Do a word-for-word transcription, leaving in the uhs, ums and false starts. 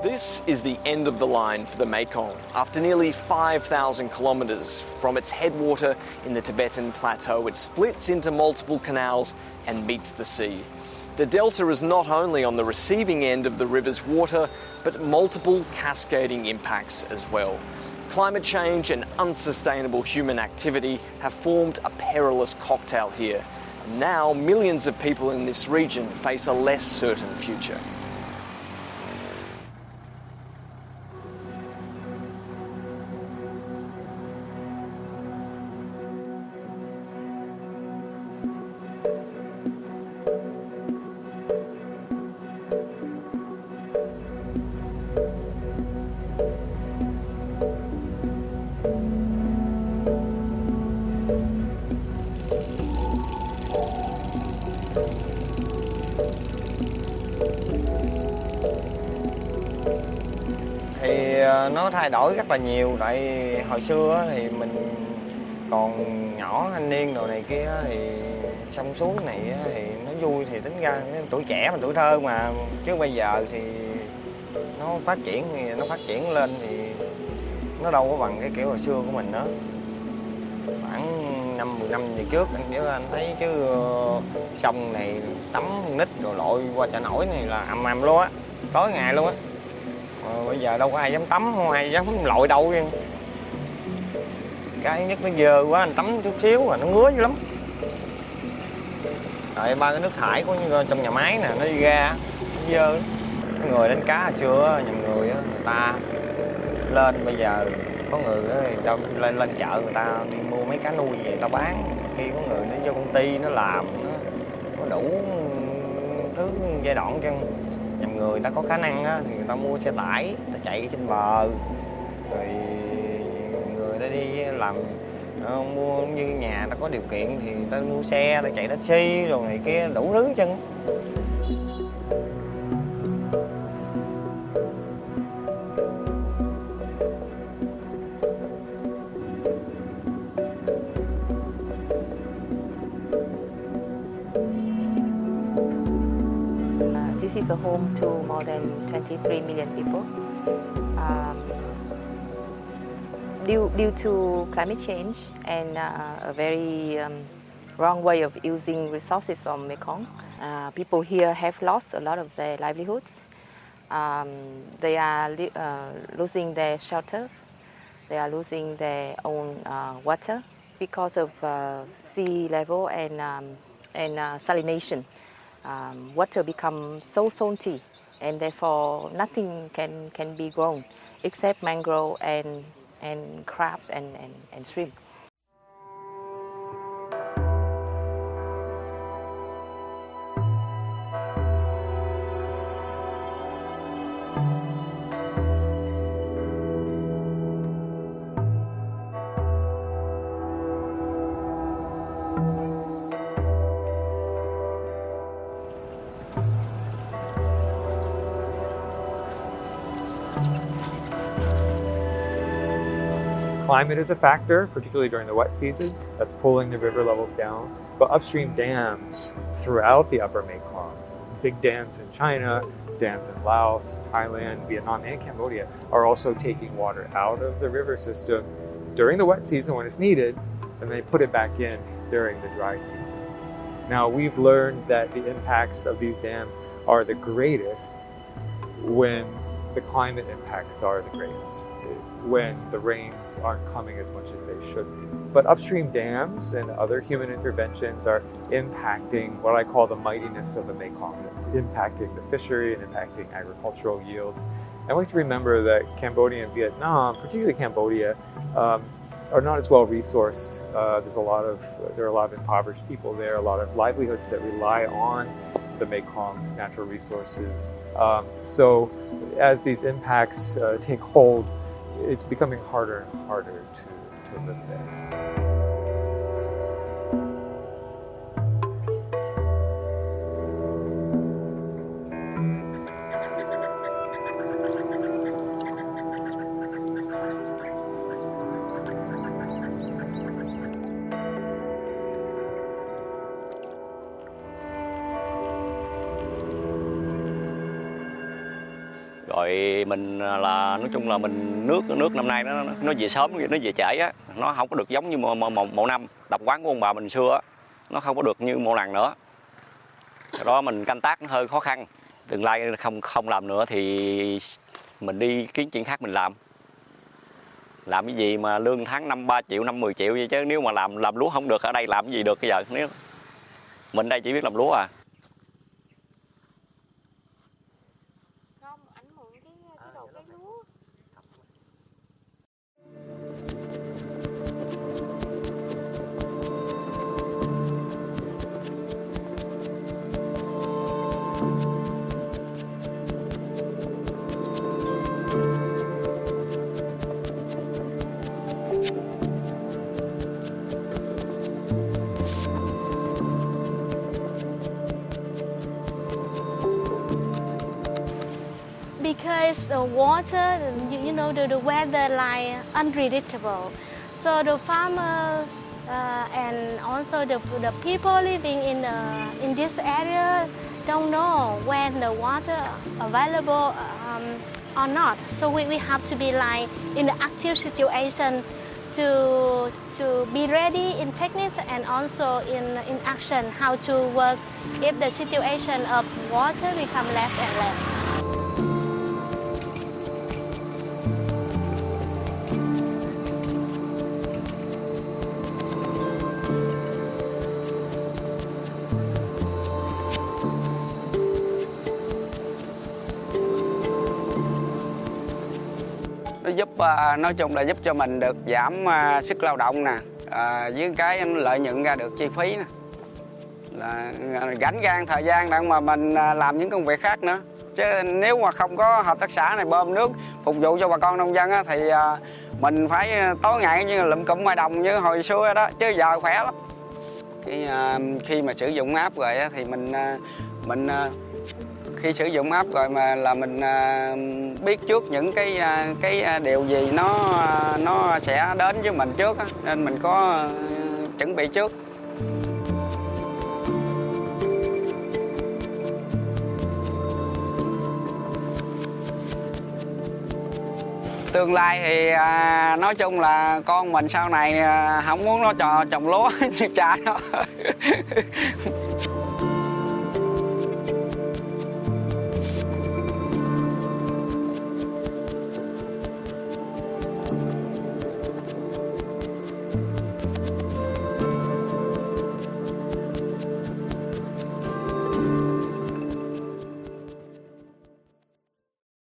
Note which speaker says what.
Speaker 1: This is the end of the line for the Mekong. After nearly five thousand kilometres from its headwater in the Tibetan Plateau, it splits into multiple canals and meets the sea. The delta is not only on the receiving end of the river's water, but multiple cascading impacts as well. Climate change and unsustainable human activity have formed a perilous cocktail here. And now millions of people in this region face a less certain future.
Speaker 2: Thì nó thay đổi rất là nhiều, tại hồi xưa thì mình còn nhỏ thanh niên đồ này kia thì sông suối này thì nó vui, thì tính ra tuổi trẻ mà tuổi thơ mà, chứ bây giờ thì nó phát triển thì nó phát triển lên thì nó đâu có bằng cái kiểu hồi xưa của mình nữa. Khoảng năm mười năm về trước anh nhớ anh thấy chứ sông này tắm nít rồi lội qua chợ nổi này là ầm ầm luôn á, tối ngày luôn á. Ờ, bây giờ đâu có ai dám tắm, không ai dám lội đâu chứ. Cái nhất nó dơ quá, anh tắm chút xíu mà nó ngứa dữ lắm. Rồi ba cái nước thải của trong nhà máy nè, nó đi ra, nó dơ lắm. Người đánh cá hồi xưa, nhầm người á, người ta lên bây giờ có người á, lên lên chợ người ta đi mua mấy cá nuôi về người ta bán. Khi có người nó vô công ty nó làm, nó có đủ thứ giai đoạn cho nhầm người ta có khả năng á, thì người ta mua xe tải, người ta chạy trên bờ, rồi người ta đi làm uh, mua như nhà người ta có điều kiện thì người ta mua xe, người ta chạy taxi rồi này kia đủ thứ hết trơn.
Speaker 3: This is a home to more than twenty-three million people. Um, due, due to climate change and uh, a very um, wrong way of using resources from Mekong, uh, people here have lost a lot of their livelihoods. Um, they are uh, losing their shelter. They are losing their own uh, water because of uh, sea level and, um, and uh, salination. Um, water becomes so salty, and therefore nothing can, can be grown except mangrove and, and crabs and, and, and shrimp.
Speaker 4: Climate is a factor, particularly during the wet season, that's pulling the river levels down. But upstream dams throughout the upper Mekong, big dams in China, dams in Laos, Thailand, Vietnam, and Cambodia, are also taking water out of the river system during the wet season when it's needed, and they put it back in during the dry season. Now, we've learned that the impacts of these dams are the greatest when the climate impacts are the greatest, when the rains aren't coming as much as they should be. But upstream dams and other human interventions are impacting what I call the mightiness of the Mekong. It's impacting the fishery and impacting agricultural yields. And we have to remember that Cambodia and Vietnam, particularly Cambodia, um, are not as well resourced. Uh, there's a lot of, there are a lot of impoverished people there, a lot of livelihoods that rely on the Mekong's natural resources. Um, so as these impacts uh, take hold, it's becoming harder and harder to, to live there.
Speaker 5: Rồi mình là nói chung là mình nước nước năm nay nó nó về sớm, nó về trễ á, nó không có được giống như màu, màu, màu năm tập quán của ông bà mình xưa á, nó không có được như màu lần nữa. Cái đó mình canh tác nó hơi khó khăn. Tương lai không không làm nữa thì mình đi kiếm chuyện khác mình làm. Làm cái gì mà lương tháng năm ba triệu, năm mười triệu vậy chứ nếu mà làm làm lúa không được ở đây làm cái gì được bây giờ, nếu mình đây chỉ biết làm lúa à.
Speaker 6: Không, ảnh mượn cái cái đồ cây lúa. Because the water, you, you know, the, the weather like unpredictable. So the farmer uh, and also the, the people living in uh, in this area don't know when the water available um, or not. So we, we have to be like in the active situation to to be ready in techniques and also in in action how to work if the situation of water become less and less.
Speaker 7: Nó giúp, nói chung là giúp cho mình được giảm sức lao động nè, à, với cái lợi nhuận ra được chi phí nè, là rảnh rang thời gian để mà mình làm những công việc khác nữa. Chứ nếu mà không có hợp tác xã này bơm nước phục vụ cho bà con nông dân á, thì mình phải tối ngày như lụm cụm ngoài đồng như hồi xưa đó, chứ giờ khỏe lắm. Khi, khi mà sử dụng áp rồi á, thì mình mình khi sử dụng áp rồi mà là mình biết trước những cái cái điều gì nó nó sẽ đến với mình trước á, nên mình có chuẩn bị trước. Tương lai thì à, nói chung là con mình sau này à, không muốn nó trồng lúa như cha nó.